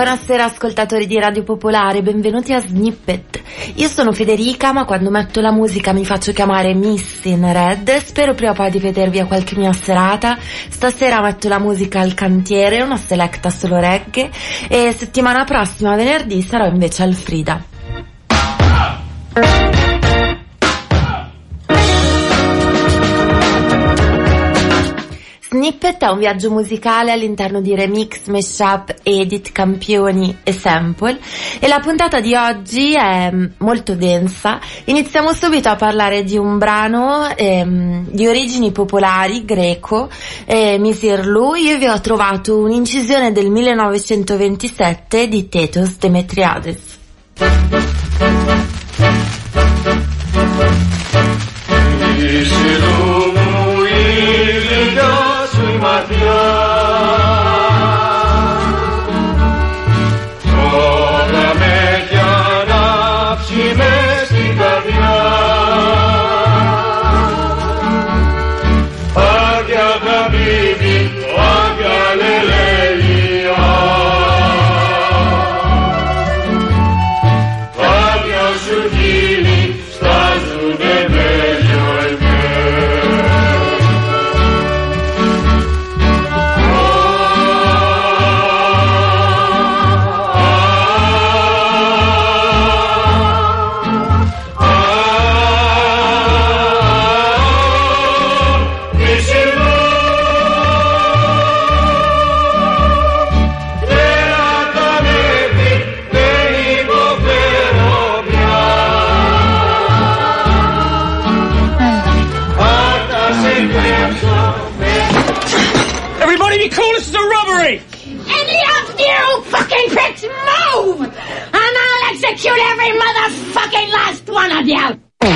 Buonasera ascoltatori di Radio Popolare, benvenuti a Snippet. Io sono Federica, ma quando metto la musica mi faccio chiamare Miss in Red. Spero prima o poi di vedervi a qualche mia serata. Stasera metto la musica al cantiere, una selecta solo reggae, e settimana prossima, venerdì, sarò invece al Frida. Snippet è un viaggio musicale all'interno di remix, mashup, edit, campioni e sample, e la puntata di oggi è molto densa. Iniziamo subito a parlare di un brano di origini popolari, greco, Misirlou. Io vi ho trovato un'incisione del 1927 di Thetos Demetriades. Execute every motherfucking last one of you!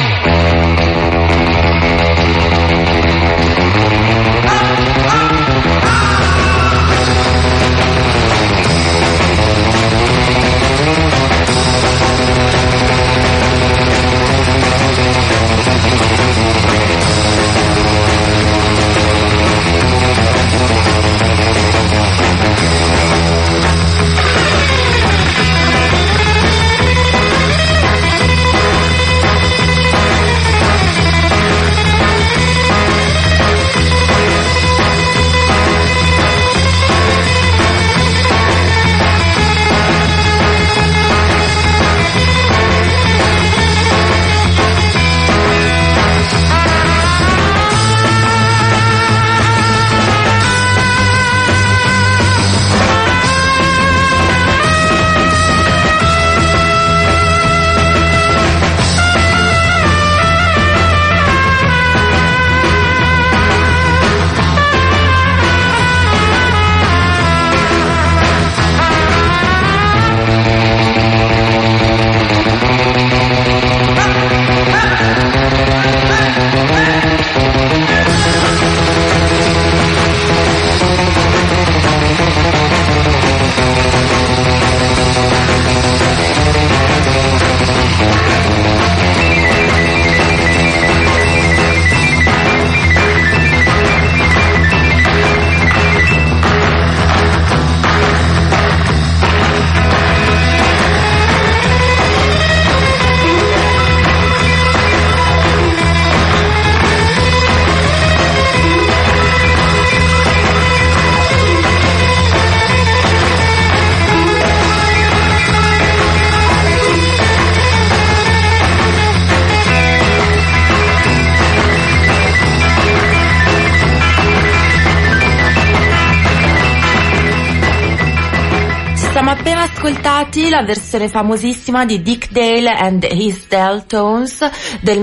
Ascoltati la versione famosissima di Dick Dale and His Deltones del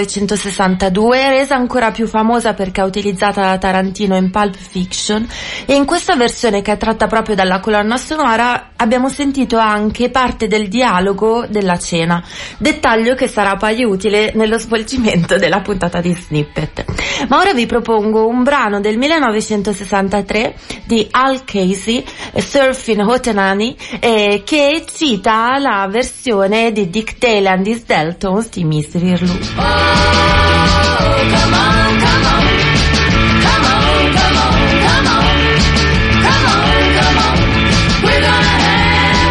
1962, resa ancora più famosa perché è utilizzata da Tarantino in Pulp Fiction, e in questa versione, che è tratta proprio dalla colonna sonora, abbiamo sentito anche parte del dialogo della cena, dettaglio che sarà poi utile nello svolgimento della puntata di Snippet. Ma ora vi propongo un brano del 1963 di Al Casey, Surfing Hootenanny, che cita la versione di Dick Dale and His Deltones di Misirlou. Oh, come on, come on. Come on, come on, come on. Come on, come on. We're gonna have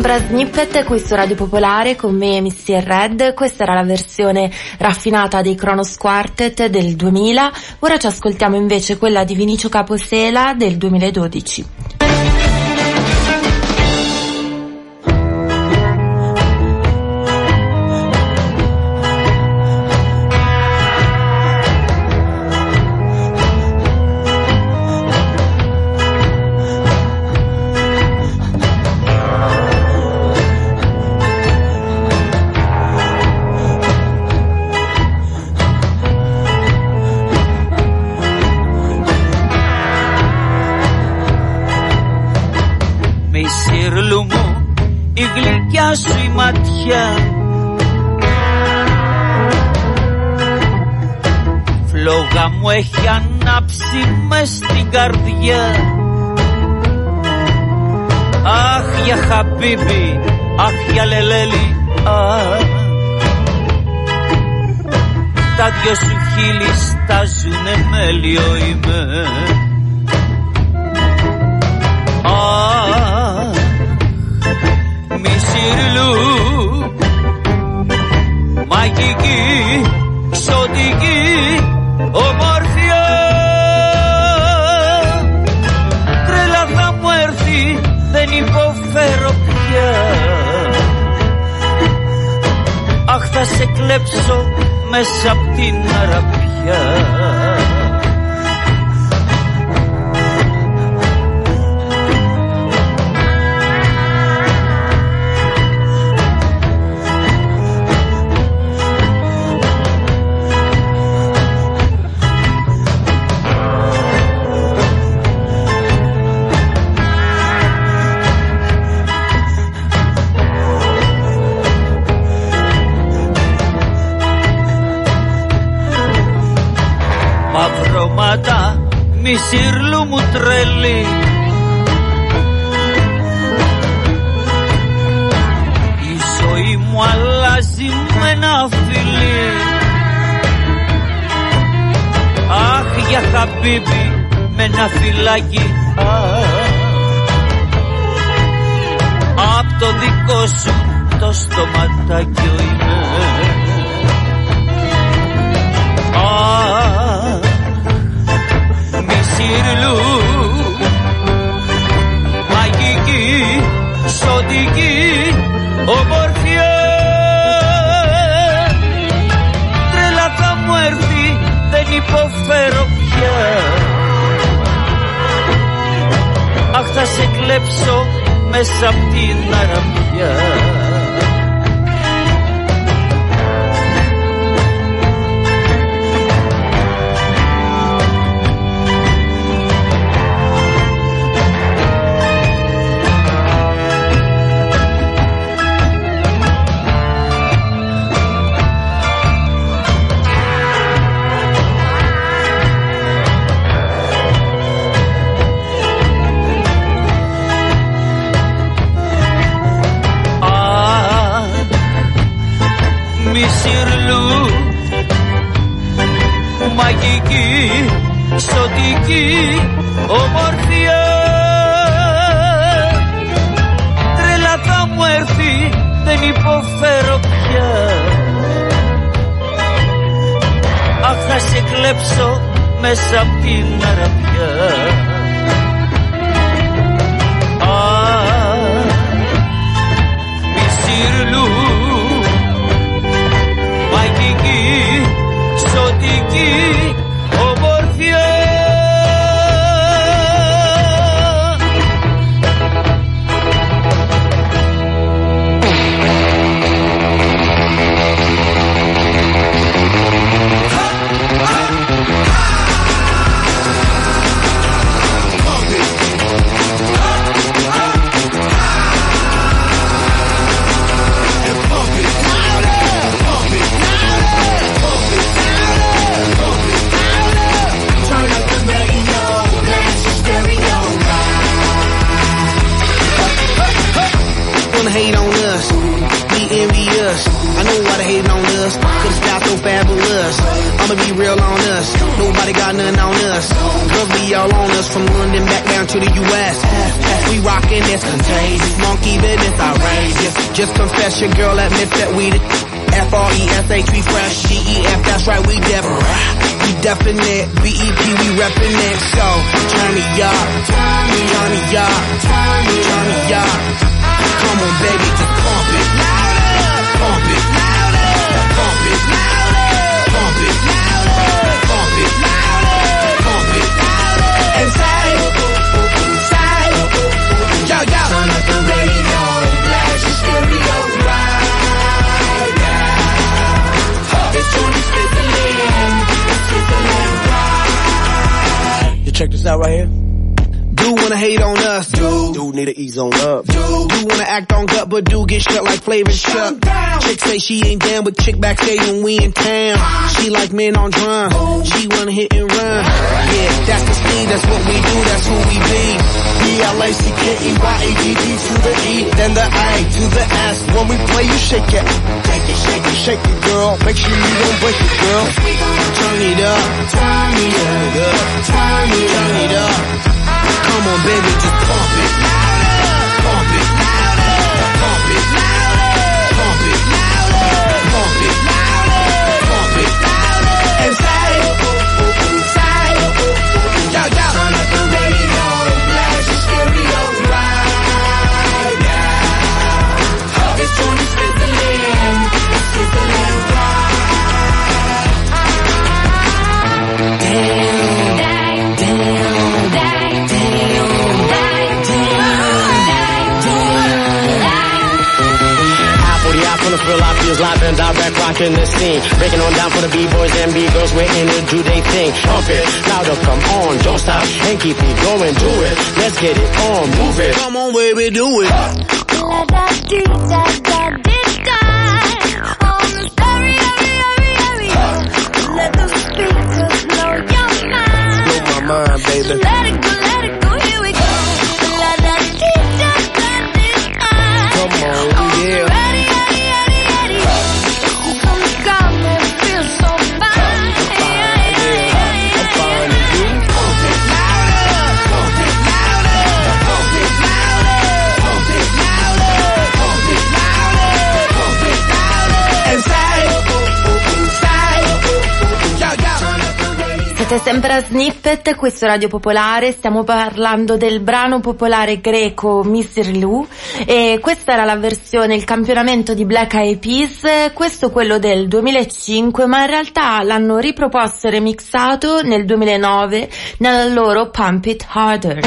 Sembra Snippet qui su Radio Popolare con me Missy Red. Questa era la versione raffinata dei Kronos Quartet del 2000. Ora ci ascoltiamo invece quella di Vinicio Caposela del 2012. Σου η ματιά φλόγα μου έχει ανάψει μες στην καρδιά. Αχ για χαμπίμπι, αχ για λελέλη, αχ. Τα δυο σου χείλη στάζουνε μέλιο είμαι. Μισηρλού, μαγική, ξωτική ομορφιά. Τρέλα θα μου έρθει, δεν υποφέρω πια. Αχ θα σε κλέψω μέσα απ' την αραπιά. Μισήρλου μου τρελή, η ζωή μου αλλάζει με ένα φιλί. Αχ για χαμπίμπι με ένα φυλάκι, απ' το δικό σου το στοματάκι είμαι. Μισήρλου, μαγική, ξωτική ομορφιά. Τρέλα θα μου έρθει, δεν υποφέρω πια. Αχ θα σε κλέψω μέσα απ' την αραπιά. Μισήρλου, μαγική, ξωτική ομορφιά. Τρέλα θα μου έρθει, δεν υποφέρω πια. Αχ θα σε κλέψω μέσα απ' την αραπιά. Μισήρλου, μαγική, ξωτική ομορφιά. Hate on us, be envious. I know why they hating on us, cause it's got so fabulous. I'ma be real on us. Nobody got nothing on us. Girls be all on us from London back down to the U.S. We rockin' this contagious, monkey business outrageous. Just confess your girl admits that we the F-R-E-S-H, we fresh. G-E-F, that's right, we different. We definite, B-E-P, we reppin' it. So, turn me up, turn me up, turn me up. Come on, baby, just pump it. Louder, pump it. Louder, pump it. Louder, pump it. Louder, pump it. Louder, pump it. Louder. And say, yo, yo. Turn up the radio, blast your stereo right now. It's Tony Switzerland. You check this out right here. Do wanna hate on us, dude need to ease on up, dude wanna act on gut, but do get shut like Flavor Chuck. Chick say she ain't down, but chick backstage when we in town. She like men on drum, she wanna hit and run. Yeah, that's the speed, that's what we do, that's who we be. B-L-A-C-K-E-Y-A-D-D to the E, then the A to the S. When we play, you shake it, shake it, shake it, shake it, girl. Make sure you don't break it, girl. Turn it up, turn it up, turn it up. Come on, baby, just pump it. Louder, pump it. Louder, pump it. Louder, pump it. Louder, pump it. Louder, pump it. Louder. And say, yo, yo. Turn up the radio, blast your stereo right now. It's Tony Switzerland, it's Switzerland right. Real life feels live and direct, rocking the scene. Breaking on down for the B-boys and B-girls, we're in it, do they thing. Pump it, louder, come on, don't stop, and keep it going, do it. Let's get it on, move it. Come on, baby, do it. On the stereo, let the speakers blow your mind. Blow my mind, baby. Let it go, here we go. Come on, yeah. Siete sempre a Snippet, questo è Radio Popolare, stiamo parlando del brano popolare greco Mr. Lou e questa era la versione, il campionamento di Black Eyed Peas, questo quello del 2005, ma in realtà l'hanno riproposto e remixato nel 2009 nella loro Pump It Harder.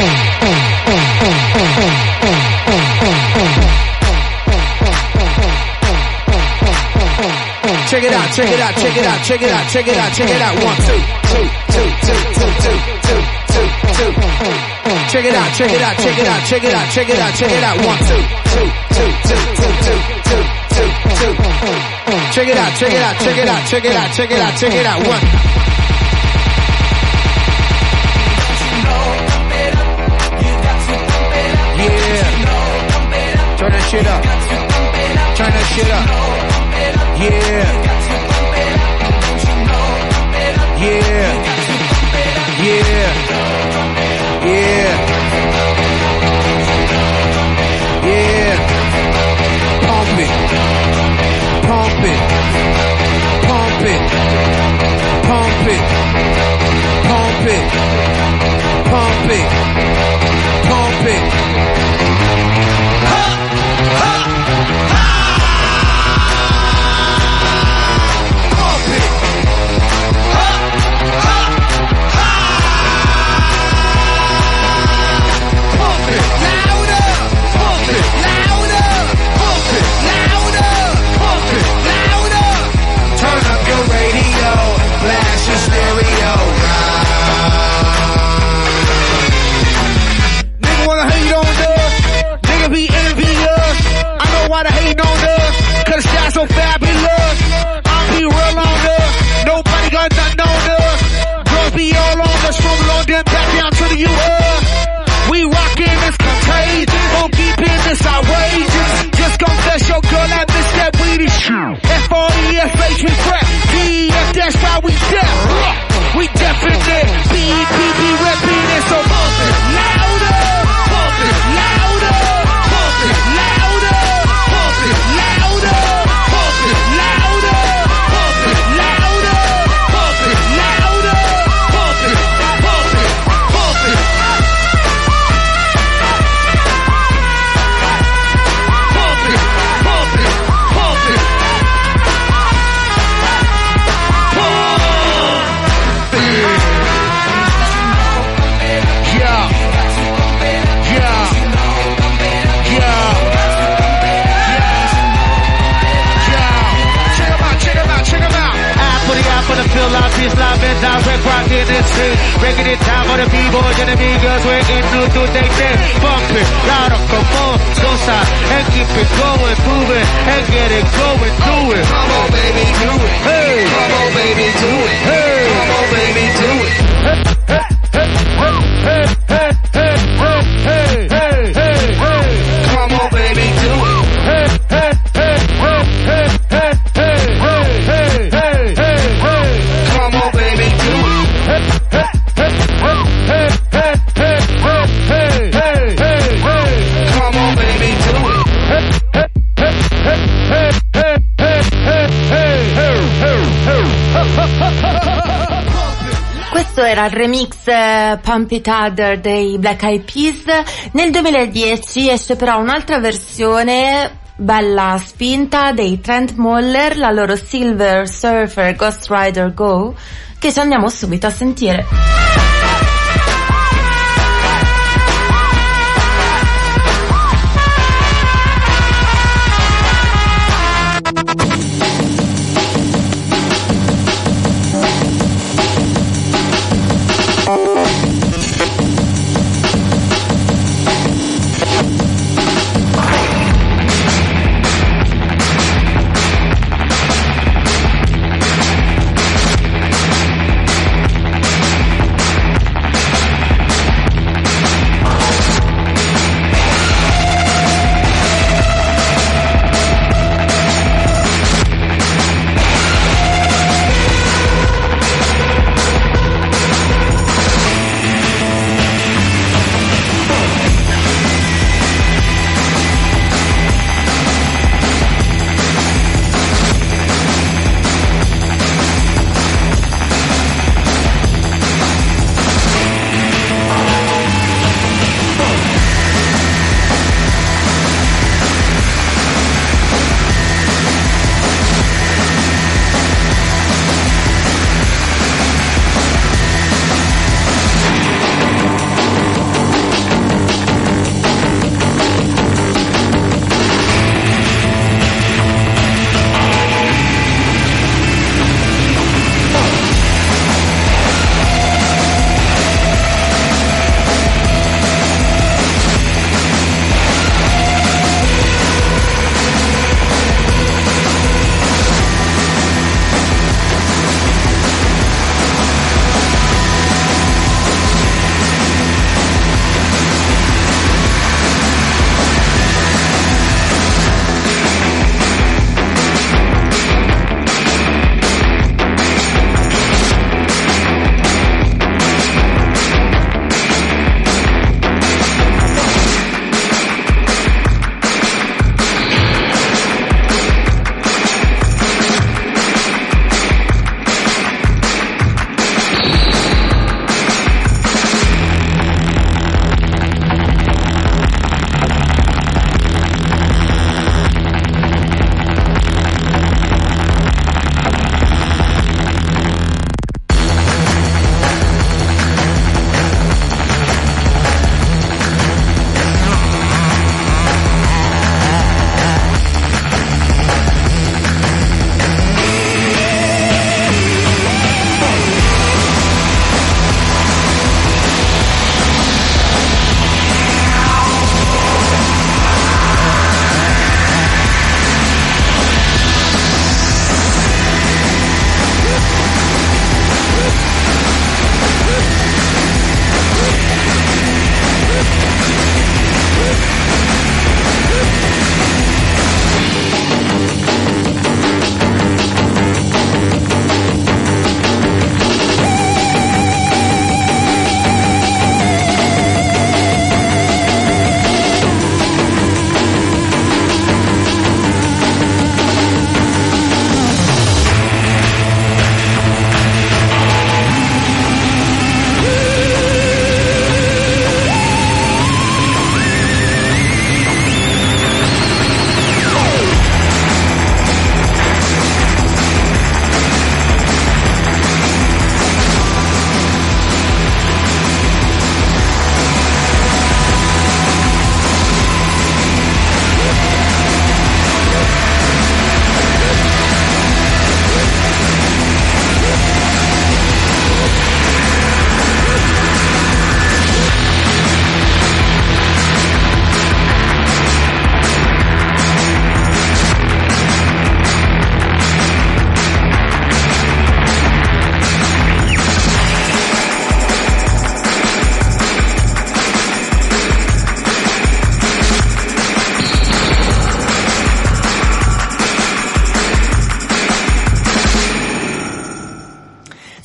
Check it out, check it out, check it out, check it out, check it out, check it out. 1, 2, 2, 2, 2, 2, 2, 2, 2. Check it out, check it out, check it out, check it out, check it out, check it out. 1, 2, 2, 2, 2, 2, 2, 2, 2. Check it out, check it out, check it out, check it out, check it out, check it out. 1. Yeah. Turn that shit up. Turn that shit up. Yeah. Yeah. Yeah. Yeah. Yeah. Pump it. Pump it. Pump it. Pump it. Pump it. Pump it. Pump it. Ha! Ha! So fabulous, I'll be real on us. Nobody got nothing on us. Girls be all on us from London back down to the U.S. We rockin' this contagious, gon' keep in this outrageous. Just confess your girl I miss that weedy shit. F-R-E-S-H we crack, D-E-F, that's why we step. is live and direct, rocking the scene. Breaking it down for the b-boys and the b-girls, working new to their thing. Bump it, louder, come on, don't stop, and keep it going, moving, and get it going, do it. Come on, baby, do it. Hey, come on, baby, do it. Hey, come on, baby, do it. Hey, hey, hey, hey, hey, hey, hey, hey, hey. Come on, baby, do it. Hey, hey, hey, hey, hey, hey, hey, hey, hey, hey, hey. Come on, baby, do it. Hey, hey, hey, hey, hey, hey, hey, hey, hey, hey, hey. Come on, baby, do it. Hey, hey, hey, hey, hey, hey, hey, hey, hey, hey. Questo era il remix Pump It Harder dei Black Eyed Peas. Nel 2010 esce però un'altra versione bella spinta dei Trent Moller, la loro Silver Surfer Ghost Rider Go, che ci andiamo subito a sentire.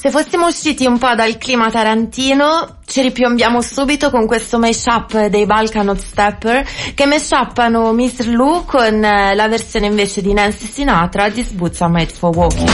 Se fossimo usciti un po' dal clima tarantino, ci ripiombiamo subito con questo mashup dei Balkan Hot Stepper, che mashuppano Miss Lou con la versione invece di Nancy Sinatra, These Boots Are Made for Walking.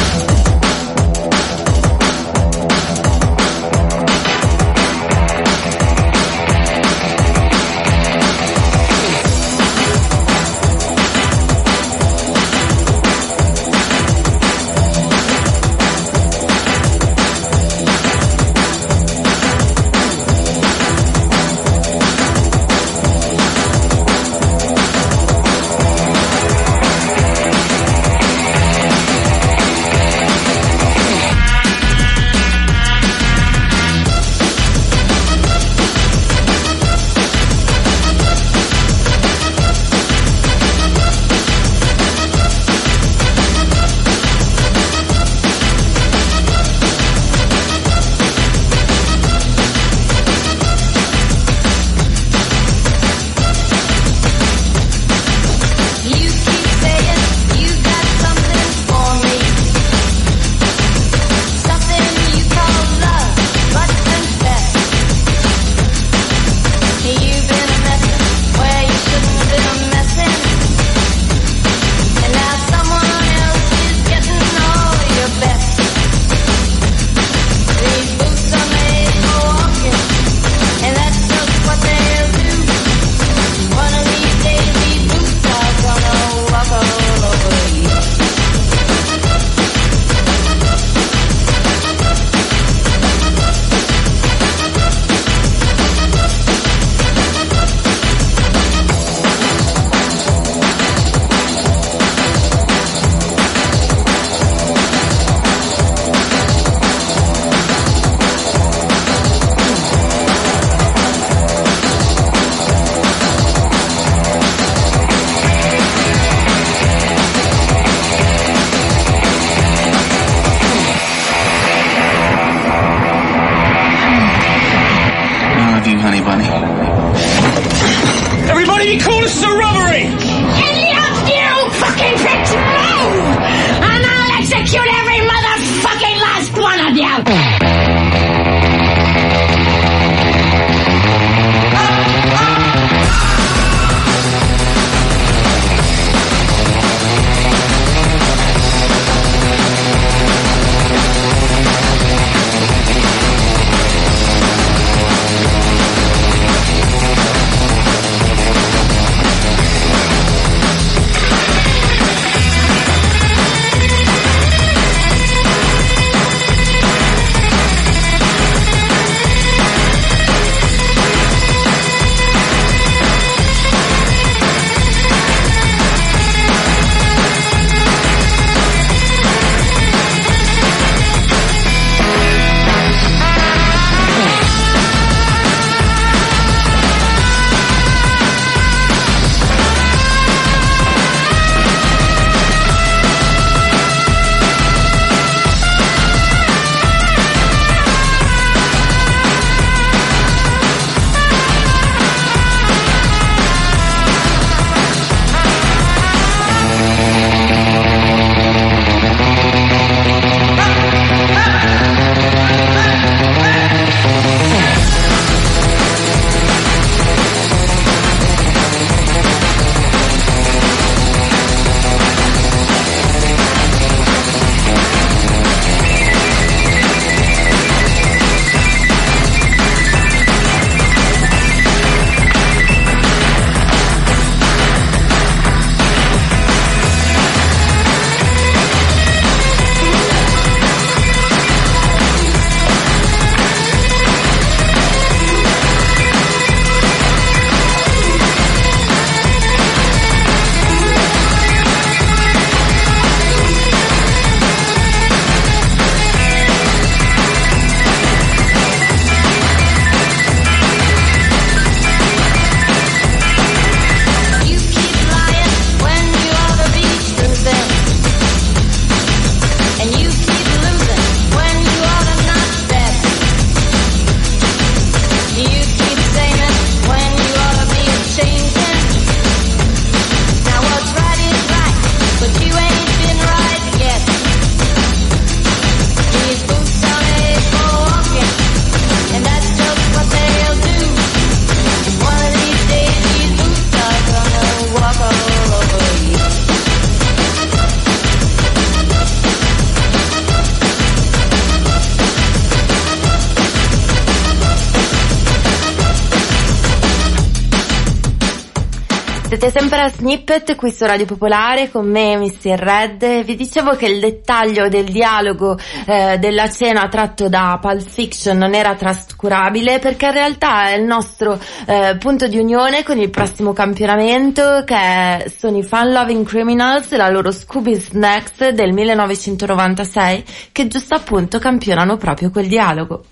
Siete sempre a Snippet qui su Radio Popolare con me, Mr. Red. Vi dicevo che il dettaglio del dialogo della cena tratto da Pulp Fiction non era trascurabile, perché in realtà è il nostro punto di unione con il prossimo campionamento, che sono i Fun Loving Criminals, la loro Scooby Snacks del 1996, che giusto appunto campionano proprio quel dialogo.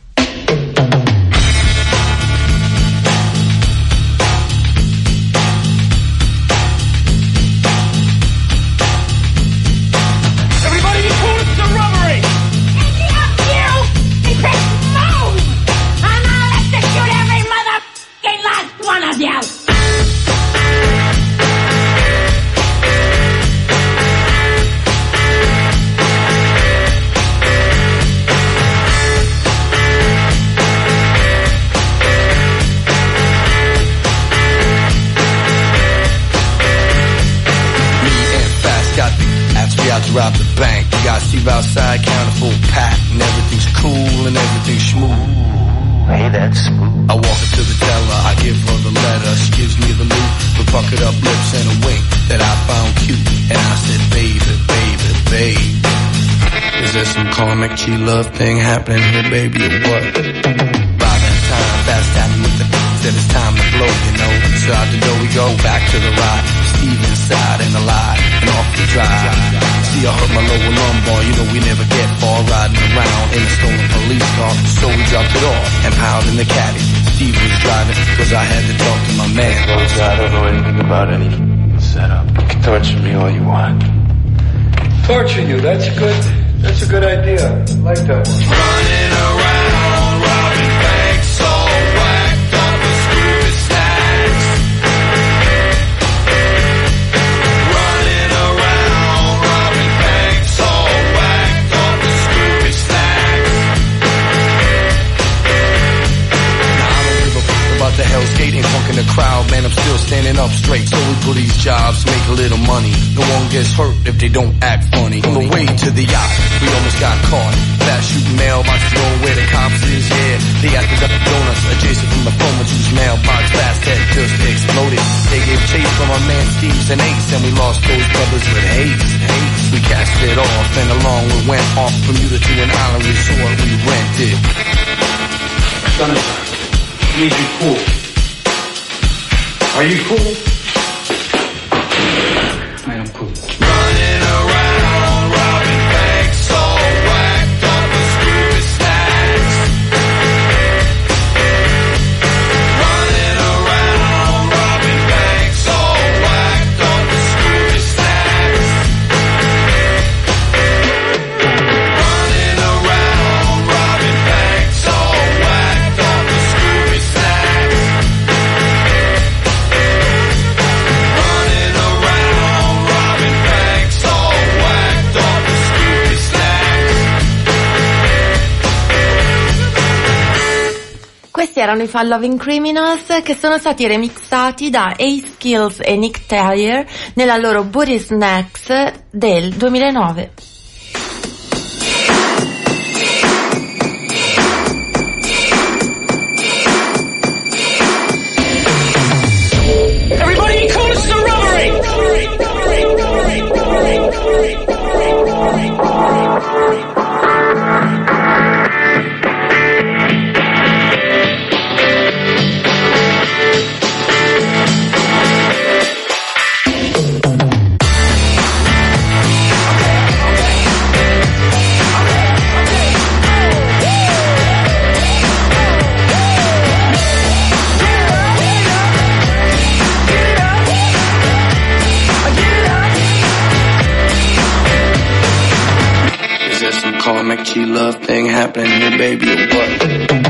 Rob the bank, you got Steve outside, counter full pack, and everything's cool and everything's smooth. Hey, that's smooth. I walk up to the teller, I give her the letter, she gives me the loot, with puckered up lips and a wink that I found cute, and I said, baby, baby, baby, is there some karmic key love thing happening here, baby, or what? By that time, fast tapping with the said it's time to blow, you know, so out the door we go, back to the ride, Steve inside and alive, and off the drive. See, I hurt my lower lumbar, you know we never get far, riding around in a stolen police car, so we dropped it off and piled in the caddy. Steve was driving, cause I had to talk to my man. Cause I don't know anything about any setup. You can torture me all you want. Torture you, that's a good idea. I like that one. Running around, robbing banks, all whacked up with stupid snacks. Running around, robbing banks, all whacked up with stupid snacks. Now I don't give a fuck about the hell's gate and funk in the crowd, man, I'm still standing up straight. So we do these jobs, make a little money. No one gets hurt if they don't act funny. On the way to the yacht, we almost got caught. Fast shooting mailboxes going where the cops is, yeah. They acted up donuts adjacent from the phone whose mailbox fast had just exploded. They gave chase from our man Steve's and Ace, and we lost those brothers with haste. We cast it off, and along we went off Bermuda to an island resort we rented. Son, you need to be cool. Are you cool? I am cool. Running around, robbing banks, all whacked up with stupid snacks. Running around, robbing banks, all whacked up with stupid snacks. Running around, robbing banks, all whacked up with stupid snacks. Running around, robbing banks, all whacked up with stupid snacks. Questi erano i Fun Loving Criminals, che sono stati remixati da Ace Kills e Nick Taylor nella loro Booty Snacks del 2009. Everybody call us some robbery! Is there some karmic key love thing happening here, baby, or what?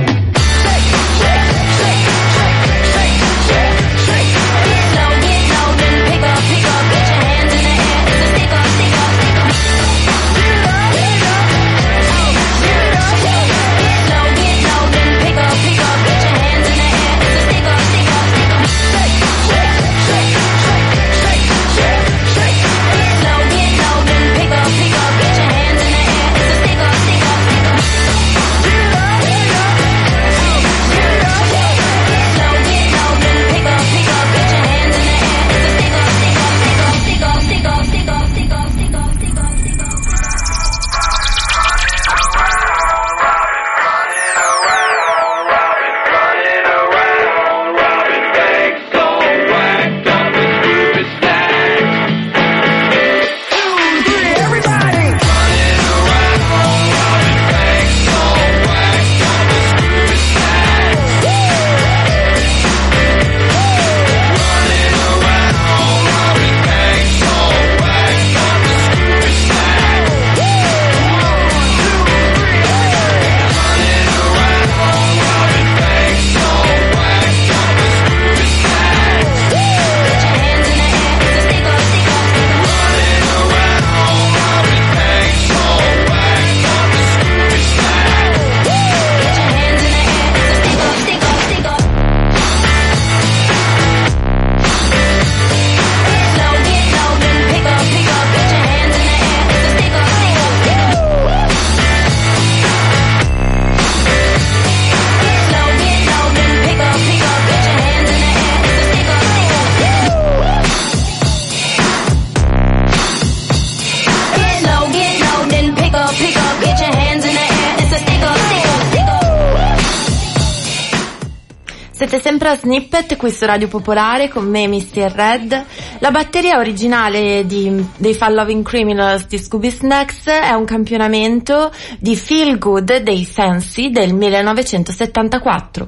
Siete sempre a Snippet qui su Radio Popolare con me, Mr. Red. La batteria originale dei Fun Loving Criminals di Scooby Snacks è un campionamento di Feel Good dei Fancy del 1974.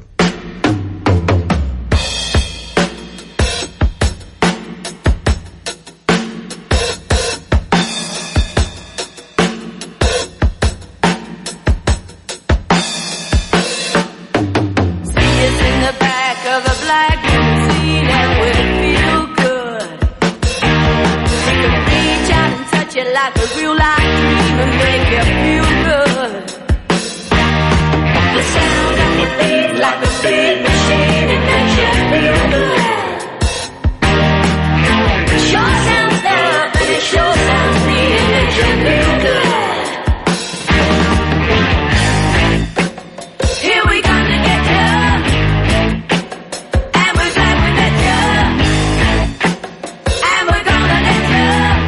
Like a real life dream and make you feel good. The sound of the beat like a big machine, it makes you feel good. It sure sounds loud, but it sure sounds neat, it makes you feel good. Here we come to get you, and we're glad we met you, and we're gonna let you.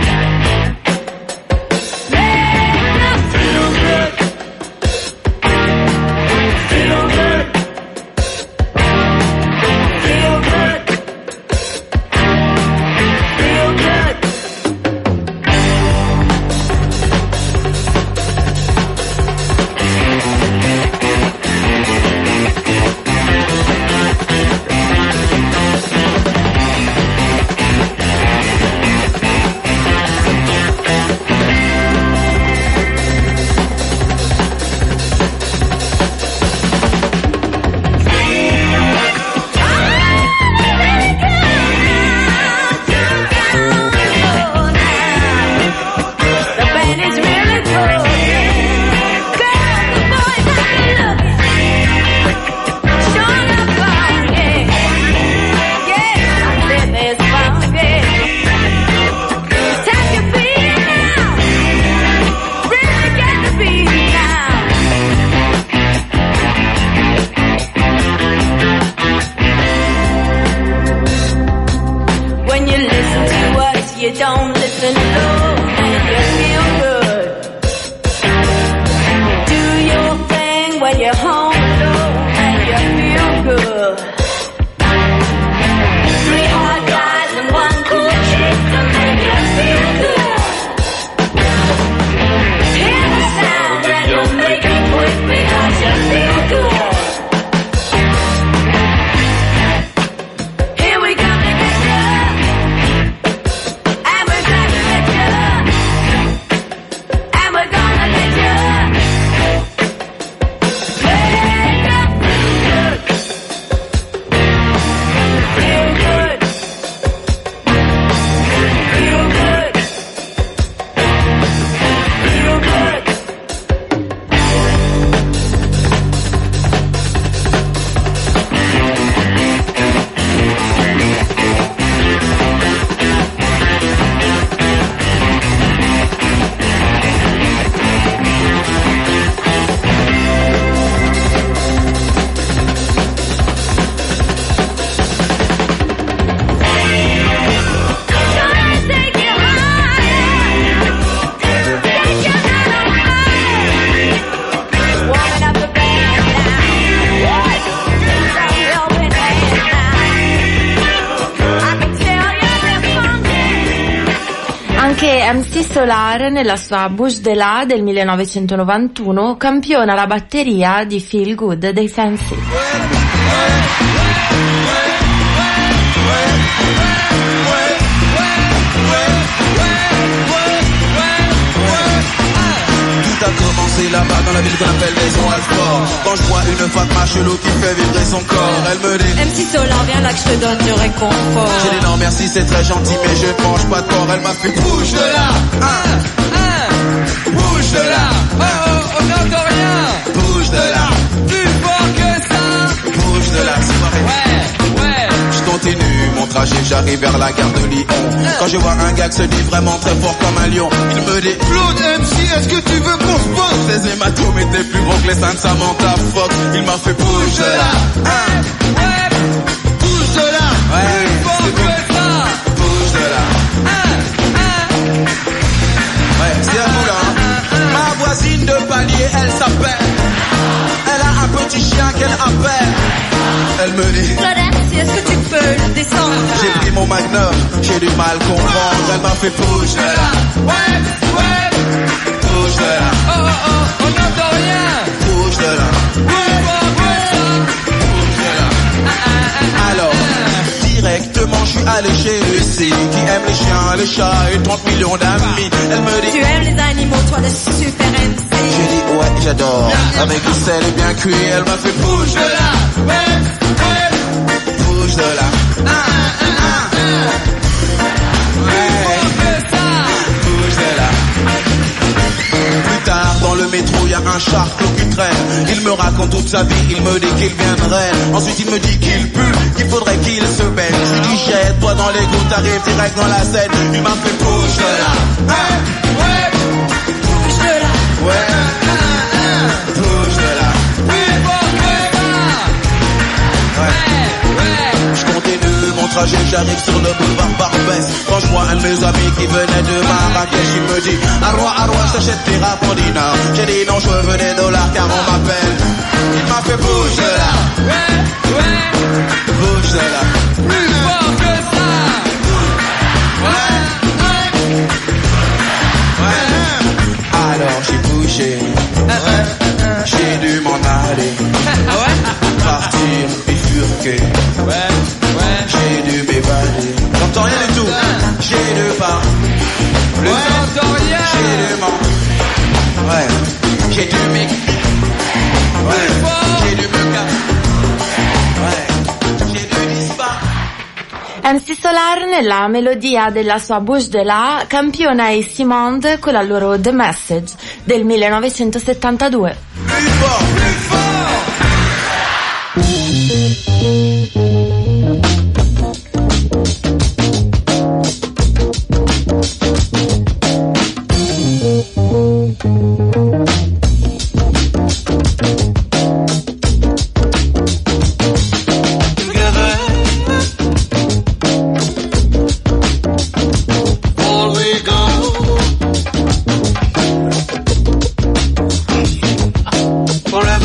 MC Solar, nella sua Bouche de la del 1991, campiona la batteria di Feel Good dei Fancy. Tout a commencé là-bas dans la ville qu'on appelle Maison Alfort. Quand je vois une femme chelou qui fait vibrer son corps, elle me dit MC Solar, viens là que je te donne du réconfort. J'ai dit non merci, c'est très gentil mais je mange pas de porc. Elle m'a fait bouge de là, bouge de là, oh n'entends rien, bouge de là, plus fort que ça, bouge de là, c'est pareil. Ouais. Je continue mon trajet, j'arrive vers la gare de Lyon. Quand je vois un gars qui se dit vraiment très fort comme un lion, il me dit Claude MC, est-ce que tu veux qu'on se pose? Les hématomes étaient plus gros que les seins de Samantha Fox. Il m'a fait bouge de là, bouge de là, plus fort que ça, bouge de là. Ouais, c'est à nous là. Ma voisine de palier, elle s'appelle. Elle a un petit chien qu'elle appelle. Elle me dit Claudette, est-ce que tu peux le descendre? j'ai pris mon magnum, j'ai du mal comprendre. Elle m'a fait bouge de là. Ouais, ouais. Bouge de là. Oh, oh, oh, on n'entend rien. Bouge de là. Bouge de là. Alors, directement je suis allé chez Lucie, qui aime les chiens, les chats et 30 millions d'amis. Elle me dit Tu aimes les animaux, toi le super MC. j'ai dit ouais, j'adore. Avec du sel et bien cuit, elle m'a fait bouge de là. Ouais, ouais. Bouge de là. Bouge de là. Plus tard dans le métro y a un charclot qui traîne. Il me raconte toute sa vie, il me dit qu'il viendrait. Ensuite il me dit qu'il pue, qu'il faudrait qu'il se baigne. Je lui dis jette-toi dans l'égout, t'arrives direct dans la scène. Il m'a fait bouge de là. Ouais. Bouge de là. Ouais. Bouge de là. Je continue mon trajet, j'arrive sur le boulevard Barbès. Quand je vois un de mes amis qui venait de Marrakech, il me dit Arroi, j'achète tes rapandina. J'ai dit non, je veux des dollars car on m'appelle. Il m'a fait bouge de là. Bouge de là. Plus fort que ça. Alors j'ai bougé. J'ai dû m'en aller. Partir, bifurquer. J'ai dû m'évader. J'entends rien du tout. J'ai dû pas. J'entends rien. J'ai dû m'en. Ouais. J'ai dû m'y. Ouais. J'ai dû me casser. Ouais. J'ai dû disparaître. MC Solar nella melodia della sua Bouge de la campiona i Simond con la loro The Message del 1972. Plus fort, plus fort. Forever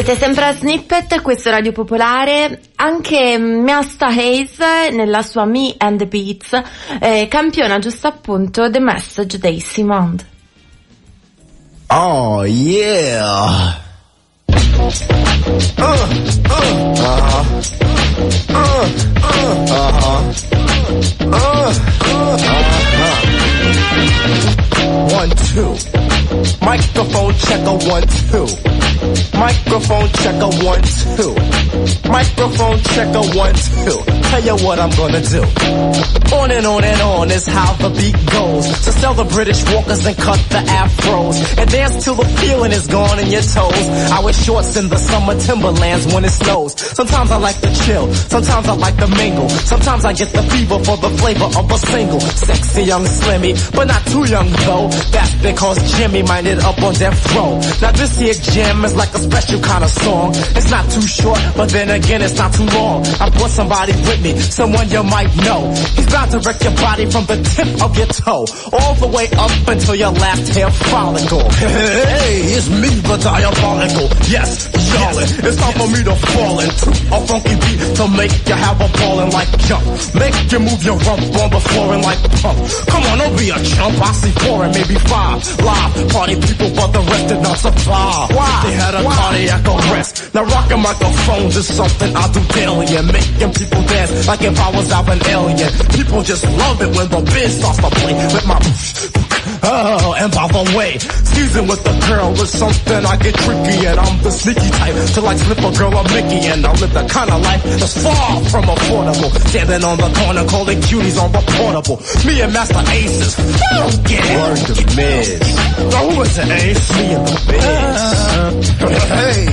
Siete sempre a Snippet, questo è Radio Popolare. Anche Masta Hayes nella sua Me and the Beats campiona giusto appunto The Message dei Simond. Oh yeah. One, two. Microphone checker, 1, 2. Microphone checker, 1, 2. Microphone checker, 1, 2. Tell you what I'm gonna do. On and on is how the beat goes. So sell the British walkers and cut the afros. And dance till the feeling is gone in your toes. I wear shorts in the summer Timberlands when it snows. Sometimes I like to chill, sometimes I like to mingle. Sometimes I get the fever for the flavor of a single. Sexy young Slimmy, but not too young though. That's because Jimmy minded up on death row. Now this here jam is like a special kind of song. It's not too short, but then again it's not too long. I brought somebody with me, someone you might know. He's bound to wreck your body from the tip of your toe, all the way up until your last hair follicle. Hey, it's me, the diabolical. Yes, Charlotte, it's time for me to fall into a funky beat to make you have a ballin' like jump. Make you move your rump on the floor and like pump. Come on, don't be a chump. I see 4 and maybe 5 live party people, but the rest did not survive. Why? They had a cardiac arrest. Now rocking microphones is something I do daily, and making people dance like if I was out an alien. People just love it when the biz starts to play with my oh, and by the way, season with the girl is something I get tricky, and I'm the sneaky type to like slip a girl a Mickey, and I live the kind of life that's far from affordable. Standing on the corner calling cuties on the portable. Me and Master Aces, I don't get it. Word to Miz. Now who is the Ace? Me and the Biz. Hey.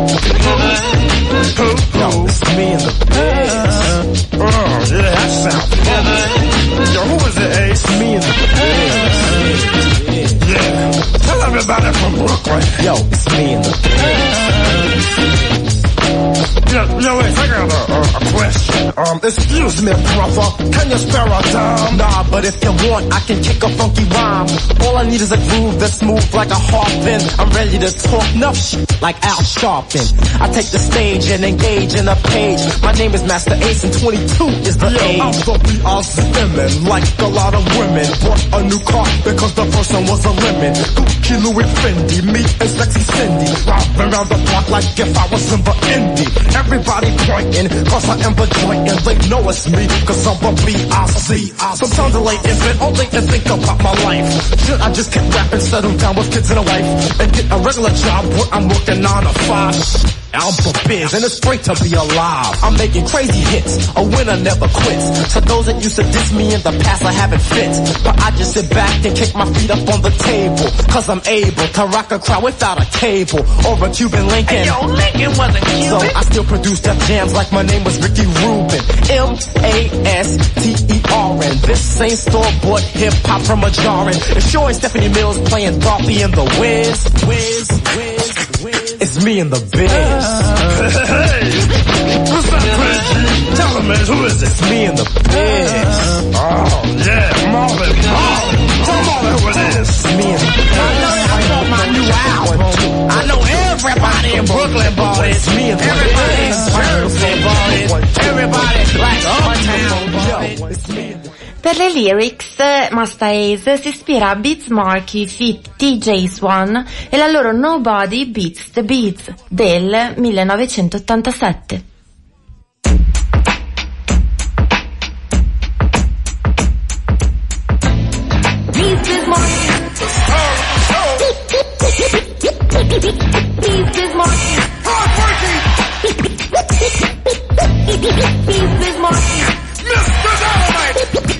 Yo, it's me and the Biz. Oh, yeah, that sounds funny. Yo, who is the Ace? Me and the Biz. Yeah. Tell everybody from Brooklyn. Yo, it's me and the Biz. Yo, wait, I got a question. Excuse me, brother, can you spare a dime? Nah, but if you want, I can kick a funky rhyme. All I need is a groove that's smooth like a harpin. I'm ready to talk enough shit like Al Sharpton. I take the stage and engage in a page. My name is Master Ace and 22 is the age. I'm gonna be Austin, like a lot of women. Bought a new car because the first one was a lemon. Gucci, Louis, Fendi, me and Sexy Cindy. Robbing around the block like if I was in the indie. Everybody pointing, cause I am the joint, and they know it's me, cause I'm a B.I.C. Sometimes I lay in bed all day and think about my life. Should I just keep rapping, settle down with kids and a wife, and get a regular job where I'm working 9 to 5? I'm for biz, and it's great to be alive. I'm making crazy hits, a winner never quits. To those that used to diss me in the past, I haven't fit, but I just sit back and kick my feet up on the table, cause I'm able to rock a crowd without a cable, or a Cuban Lincoln. Hey, yo, Lincoln wasn't Cuban. So I still produce Def Jams like my name was Ricky Rubin. M-A-S-T-E-R-N. This ain't store-bought hip-hop from a jarring. It's sure as Stephanie Mills playing Dolphy and the Wiz. It's me and the Biz. Hey, what's up, Chris? Tell him, man, who is it? It's me and the Biz. Oh, yeah, Marvin. Tell Marvin who it is. It's me and the Biz. I know I bought my new album. I know everybody in Brooklyn bought it. It's me and the Biz. Everybody in Jersey bought it. Everybody like Uptown bought it. It's me and the Biz. Per le lyrics, Masta Ace si ispira a Beats Markie feat TJ Swan e la loro Nobody Beats the Beats del 1987. Beats is Markie. Beats is Markie. Beats is Markie. Mr. Dynamite!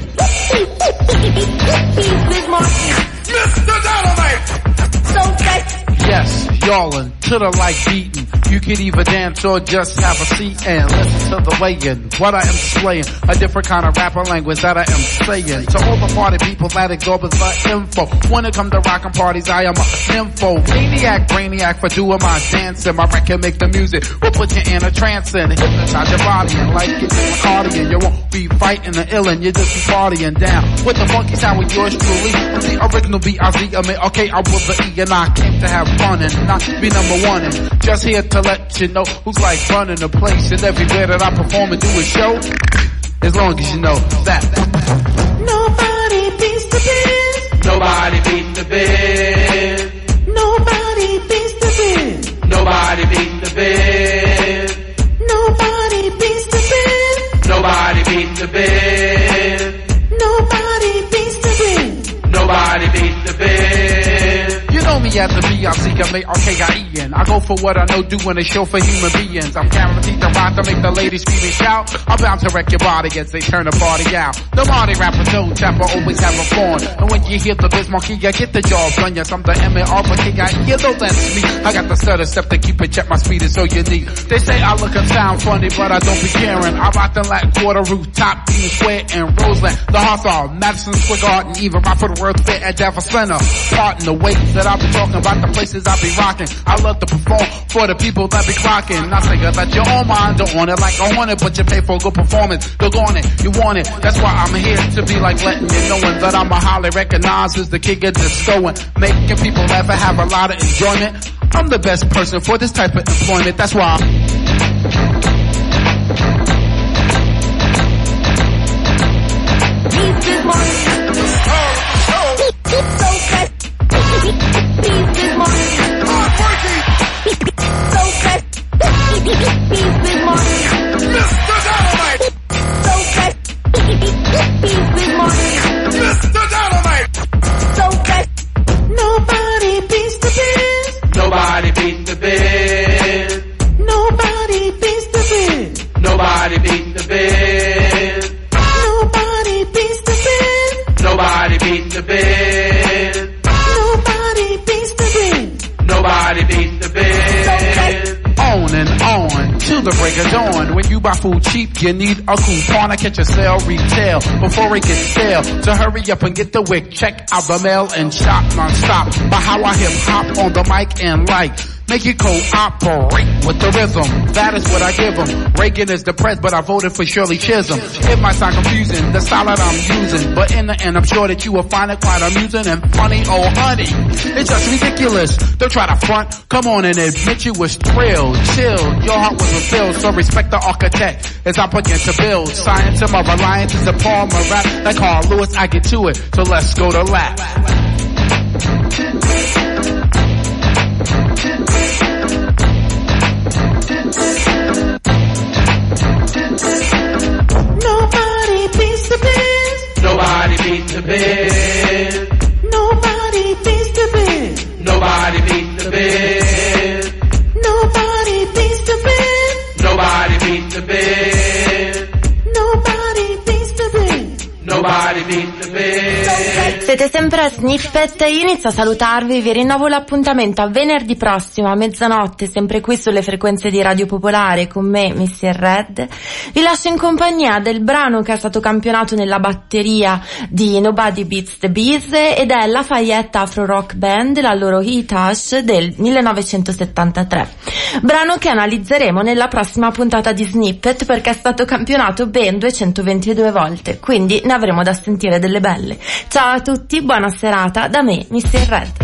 Mr. Dynamite! So sexy. Yes, y'allin' to the like beatin'. You can either dance or just have a seat and listen to the weighing. What I am displaying, a different kind of rapper language that I am saying. To all the party people that ignore the info. When it come to rockin' parties, I am a nympho. Maniac, brainiac for doing my dancing. My record make the music, will put you in a trance and hypnotize your body. And like it's a cardigan, you won't be fighting the illin', you just be partying down. With the funky sound with yours truly, and the original B.I.Z. I mean, okay, I was the E and I came to have fun and not be number one. And just here to let you know who's like running the place. And everywhere that I perform and do a show, as long as you know that. Nobody beats the biz. Nobody beats the biz. Nobody beats the biz. Nobody beats the biz. Nobody beats the biz. Nobody beats the biz. Nobody beats the biz. Nobody beats the biz. You know me as the B-I-C-M-A-R-K-I-E-N. I go for what I know, doing a show for human beings. I'm guaranteed to rock to make the ladies scream and shout. I'm bound to wreck your body as they turn the party out. The Marty rapper, Joe Chapper, always have a fun. And when you hear the Biz Markie, I get the job done. Yes, I'm the M-A-R-K-I-E, you know that's me. I got the stutter step to keep it, check my speed is so unique. They say I look and sound funny, but I don't be caring. I rock them like Quarter Rooftop, Dean Square, and Roseland. The Hawthorne, Madison Square Garden, even Rockford World Fair at Jefferson Center. Pardon the ways that I be talking about the places I be rocking. I love to perform for the people that be clocking. I say that your own mind don't want it like I want it, but you pay for a good performance. Look on it, you want it. That's why I'm here to be like letting you knowing that I'm a highly recognized as the king of disco and making people laugh and have a lot of enjoyment. I'm the best person for this type of employment. That's why Nobody beats the biz. Nobody beats the biz. Nobody beats the biz. Nobody beats the biz. Nobody beats the biz. Nobody beats the biz. Nobody beats the biz. Nobody beats the biz. on and on to the break of dawn. When you buy food cheap, you need a coupon to catch a sale retail before it gets stale. So hurry up and get the wick, check out the mail and shop non-stop by how I hip hop on the mic and make it cooperate with the rhythm. That is what I give them. Reagan is depressed, but I voted for Shirley Chisholm. It might sound confusing, the style that I'm using, but in the end I'm sure that you will find it quite amusing and funny. Oh honey, it's just ridiculous. Don't try to front, come on and admit you was thrilled. Chill, your heart was fulfilled, so respect the architect as I begin to build. Science of my reliance is a poem of rap. Like Carl Lewis, I get to it, so let's go to lap. Nobody beats the biz. Nobody beats the biz. Nobody beats the biz. Nobody beats the biz. Nobody beats the biz. Nobody beats the biz. Nobody beats the biz. Nobody beats the biz. Siete sempre a Snippet, io inizio a salutarvi, vi rinnovo l'appuntamento a venerdì prossimo a mezzanotte, sempre qui sulle frequenze di Radio Popolare con me, Mr. Red. Vi lascio in compagnia del brano che è stato campionato nella batteria di Nobody Beats the Biz ed è Lafayette Afro Rock Band, la loro Hitash del 1973. Brano che analizzeremo nella prossima puntata di Snippet perché è stato campionato ben 222 volte, quindi ne avremo da sentire delle belle. Ciao a tutti, buona serata da me, Mr. Red.